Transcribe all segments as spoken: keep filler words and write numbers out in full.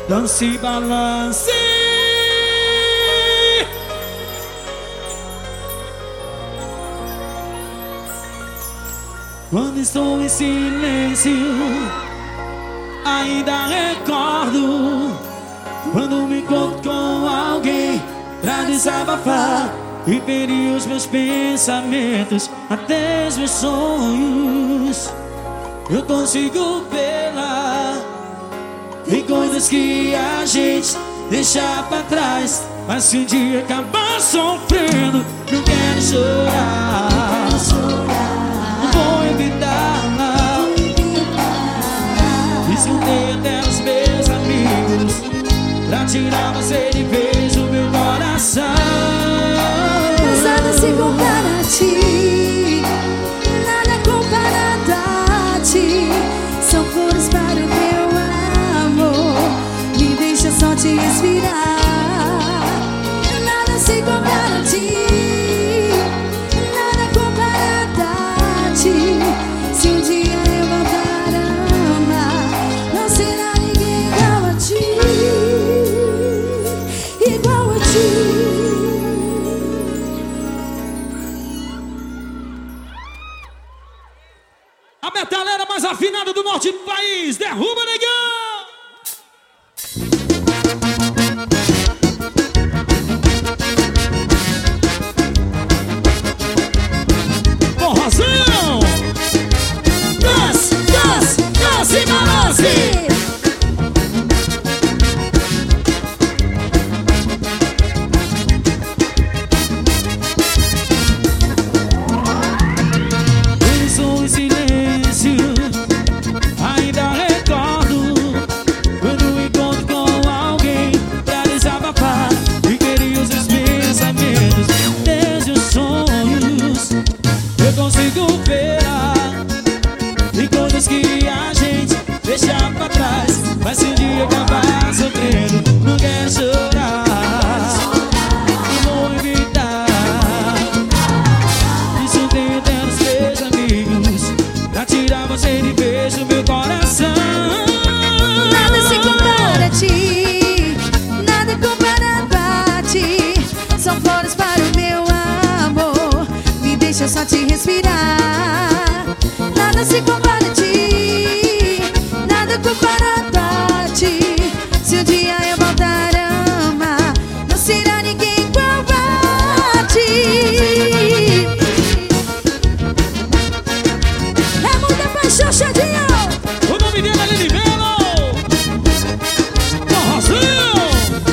Dance e balance. Quando estou em silêncio, ainda recordo quando me encontro com alguém pra desabafar e ferir os meus pensamentos, até os meus sonhos. Eu consigo vê-la. Tem coisas que a gente deixa pra trás, mas se um dia acabar sofrendo, não quero chorar. Não vou evitar-la. Escutei até os meus amigos pra tirar você de vez do meu coração. Mas nada se compara a ti, nada comparado a ti. São flores para o meu amor, me deixa só te respirar. Nada se compara a ti, nada comparado a ti. Se um dia eu voltar a amar, não será ninguém igual a ti, igual a ti. A metaleira mais afinada do norte do país, derruba, negão! Forrozão! Dance, dance, dance e balance. Eu estou em silêncio, ainda recordo quando encontro com alguém pra desabafar e querer os meus pensamentos, desde os sonhos. Eu consigo ver-la. Tem coisas que a gente deixa pra trás, mas se um dia acabar sofrendo, não quer chorar. Não vou evitar. Isso tem até nos meus amigos pra tirar você de vez do meu coração. Nada se compara a ti, nada comparado a ti. São flores para o meu amor, me deixa só te respirar. Nada se compara a ti, nada comparado a ti. Se um dia eu voltar a amar, não será ninguém igual a ti. É muita paixão, Xandinho. O nome dele é Lili Melo. Forrozão!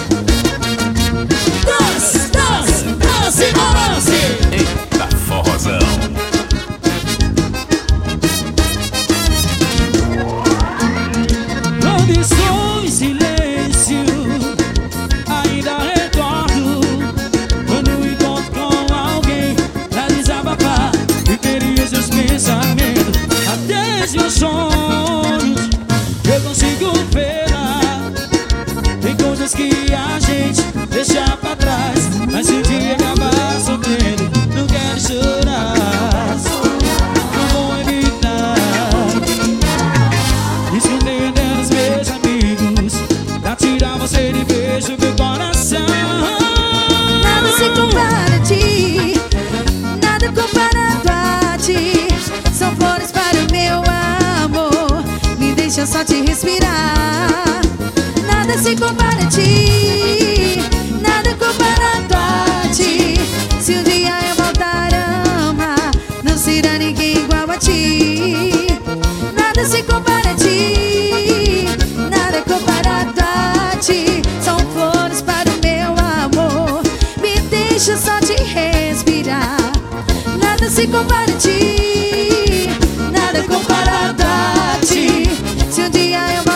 Dance, dance, dance e balance. Eita, forrozão. Quando estou em silêncio, ainda recordo quando encontro com alguém pra desabafar e ferir os seus pensamentos, até os meus sonhos. Eu consigo vê-la. Tem coisas que a gente deixa pra trás, mas se um dia acabar sofrendo, não quero chorar. Não vou evitar. Esconder até os meus amigos pra tirar você de vez do meu coração. Nada se compara a ti, nada comparado a ti. São flores para o meu amor, me deixa só te respirar. Nada se compara a ti, nada comparado a ti. Se um dia eu voltar a amar, não será ninguém igual a ti. Nada se compara a ti, nada comparado a ti. São flores para o meu amor, me deixa só te respirar. Nada se compara a ti, nada comparado a ti. Se um dia eu